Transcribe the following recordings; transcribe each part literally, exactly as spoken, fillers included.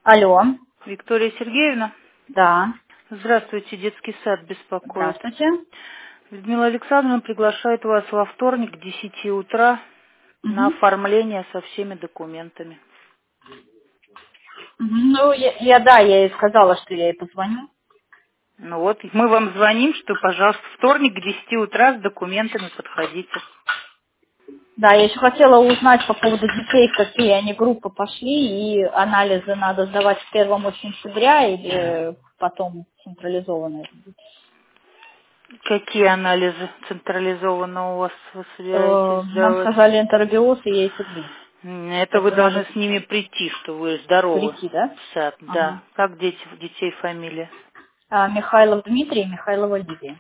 Алло. Виктория Сергеевна? Да. Здравствуйте, детский сад беспокоит. Здравствуйте. Людмила Александровна приглашает вас во вторник к десяти утра на Угу. оформление со всеми документами. Ну, я, я, да, я ей сказала, что я ей позвоню. Ну вот, мы вам звоним, что, пожалуйста, вторник к десяти утра с документами подходите. Да, я еще хотела узнать по поводу детей, в какие они группы пошли, и анализы надо сдавать в первом сентября или потом централизованно это будет. Какие анализы централизованно у вас вы Э, собираетесь Нам сдавать? сказали энтеробиоз и ейцеджи. М, Это вы Это должны надо с ними прийти, что вы здоровы прийти, да? в сад, да. Ага. Как дети, детей фамилия? А, Михайлов Дмитрий, Михайлова Лидия.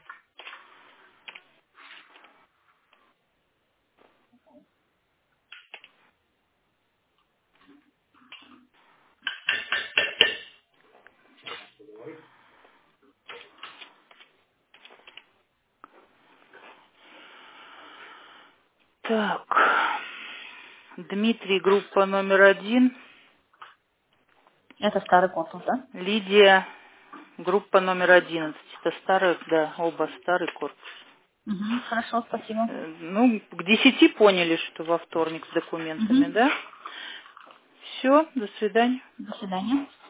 Так, Дмитрий, группа номер один, Это старый корпус, да? Лидия, группа номер одиннадцать. Это старый, да, оба старый корпус. Угу. Хорошо, спасибо. Э, Ну, к десяти поняли, что во вторник с документами, Угу. да? Все, до свидания. До свидания.